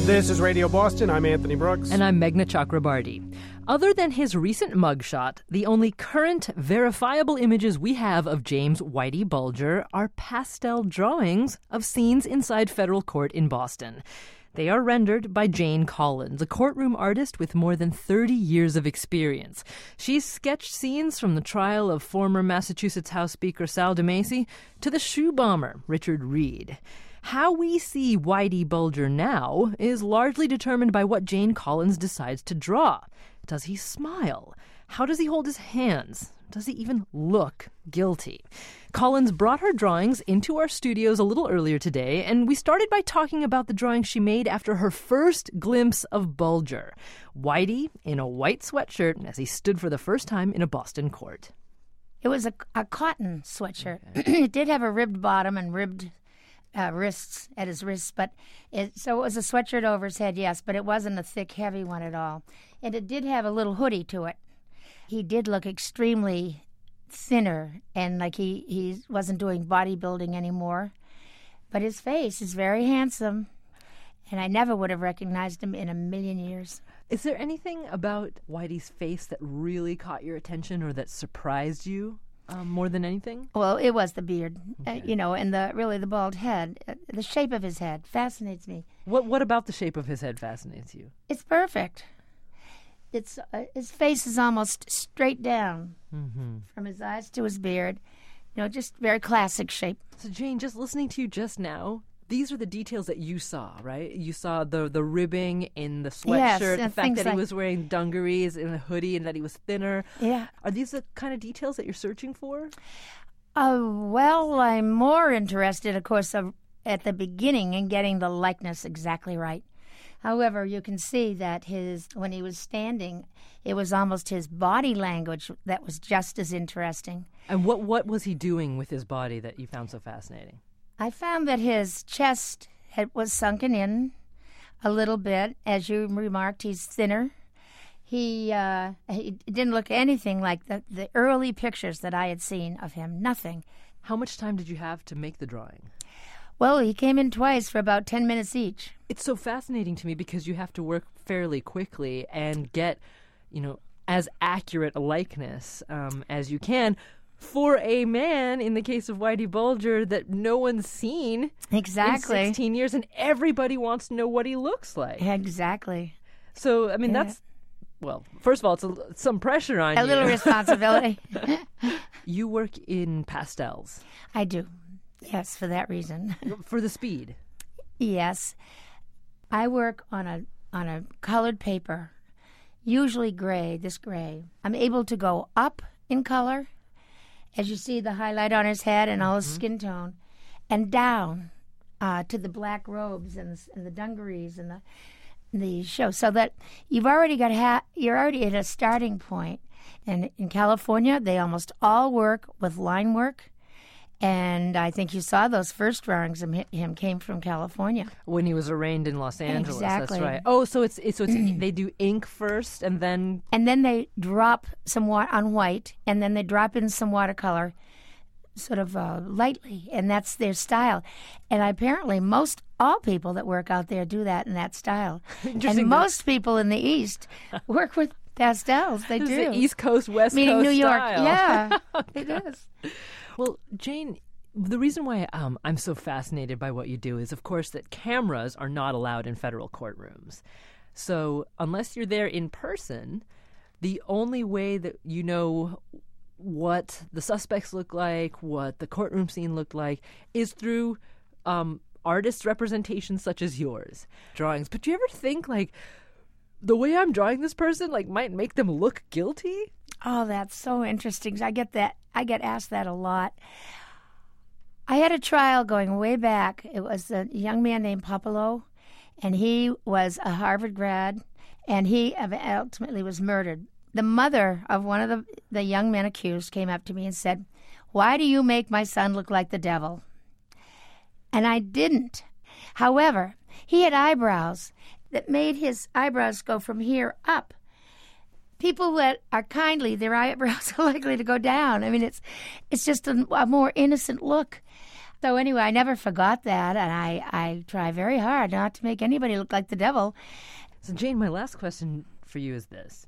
This is Radio Boston. I'm Anthony Brooks. And I'm Meghna Chakrabarti. Other than his recent mugshot, the only current verifiable images we have of James Whitey Bulger are pastel drawings of scenes inside federal court in Boston. They are rendered by Jane Collins, a courtroom artist with more than 30 years of experience. She's sketched scenes from the trial of former Massachusetts House Speaker Sal DeMacy to the shoe bomber, Richard Reed. How we see Whitey Bulger now is largely determined by what Jane Collins decides to draw. Does he smile? How does he hold his hands? Does he even look guilty? Collins brought her drawings into our studios a little earlier today, and we started by talking about the drawings she made after her first glimpse of Bulger. Whitey in a white sweatshirt as he stood for the first time in a Boston court. It was a cotton sweatshirt. Okay. It did have a ribbed bottom and ribbed wrists at his wrists, so it was a sweatshirt over his head, yes, but it wasn't a thick, heavy one at all. And it did have a little hoodie to it. He did look extremely thinner, and like he wasn't doing bodybuilding anymore. But his face is very handsome, and I never would have recognized him in a million years. Is there anything about Whitey's face that really caught your attention or that surprised you? More than anything? Well, it was the beard, okay. And the bald head. The shape of his head fascinates me. What about the shape of his head fascinates you? It's perfect. It's his face is almost straight down from his eyes to his beard. Just very classic shape. So, Jane, just listening to you just now, these are the details that you saw, right? You saw the ribbing in the sweatshirt, yes, the fact that he was wearing dungarees and a hoodie and that he was thinner. Yeah. Are these the kind of details that you're searching for? Well, I'm more interested, of course, at the beginning in getting the likeness exactly right. However, you can see that when he was standing, it was almost his body language that was just as interesting. And what was he doing with his body that you found so fascinating? I found that his chest was sunken in a little bit. As you remarked, he's thinner. He didn't look anything like the early pictures that I had seen of him. Nothing. How much time did you have to make the drawing? Well, he came in twice for about 10 minutes each. It's so fascinating to me because you have to work fairly quickly and get, as accurate a likeness as you can for a man, in the case of Whitey Bulger, that no one's seen exactly in 16 years, and everybody wants to know what he looks like. Exactly. So, that's, well, first of all, it's some pressure on you. A little responsibility. You work in pastels. I do. Yes, for that reason. For the speed. Yes. I work on a colored paper, usually gray, this gray. I'm able to go up in color, as you see the highlight on his head and all his skin tone, and down to the black robes and the dungarees and the show, so that you're already at a starting point. And in California, they almost all work with line work. And I think you saw those first drawings of him came from California. When he was arraigned in Los Angeles. Exactly. That's right. Oh, so it's they do ink first and then... And then they drop some on white, and then they drop in some watercolor sort of lightly, and that's their style. And apparently all people that work out there do that in that style. And most people in the East work with pastels. They do. The East Coast, West Meaning Coast New York. style. Yeah, Okay. it is. Well, Jane, the reason why I'm so fascinated by what you do is, of course, that cameras are not allowed in federal courtrooms. So unless you're there in person, the only way that you know what the suspects look like, what the courtroom scene looked like, is through artist representations such as yours, drawings. But do you ever think, the way I'm drawing this person, might make them look guilty? Oh, that's so interesting. I get asked that a lot. I had a trial going way back. It was a young man named Popolo, and he was a Harvard grad, and he ultimately was murdered. The mother of one of the young men accused came up to me and said, "Why do you make my son look like the devil?" And I didn't. However, he had eyebrows that made his eyebrows go from here up. People that are kindly, their eyebrows are likely to go down. I mean, it's just a more innocent look. So anyway, I never forgot that, and I try very hard not to make anybody look like the devil. So, Jane, my last question for you is this.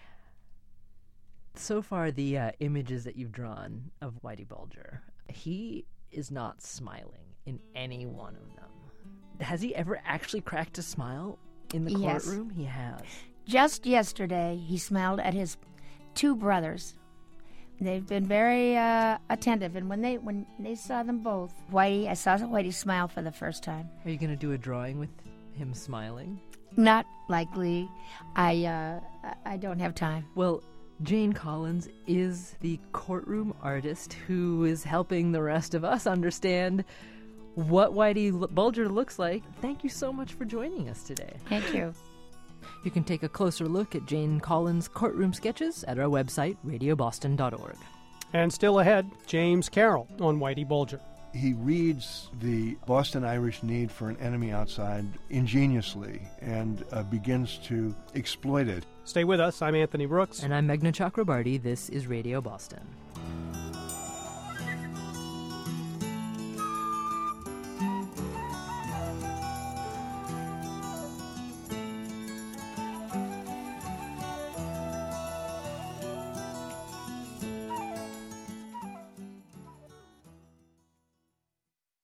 So far, the images that you've drawn of Whitey Bulger, he is not smiling in any one of them. Has he ever actually cracked a smile in the courtroom? Yes. He has. Just yesterday, he smiled at his two brothers. They've been very attentive, and when they saw them both, I saw Whitey smile for the first time. Are you going to do a drawing with him smiling? Not likely. I don't have time. Well, Jane Collins is the courtroom artist who is helping the rest of us understand what Whitey Bulger looks like. Thank you so much for joining us today. Thank you. You can take a closer look at Jane Collins' courtroom sketches at our website, radioboston.org. And still ahead, James Carroll on Whitey Bulger. He reads the Boston Irish need for an enemy outside ingeniously and begins to exploit it. Stay with us. I'm Anthony Brooks. And I'm Meghna Chakrabarty. This is Radio Boston.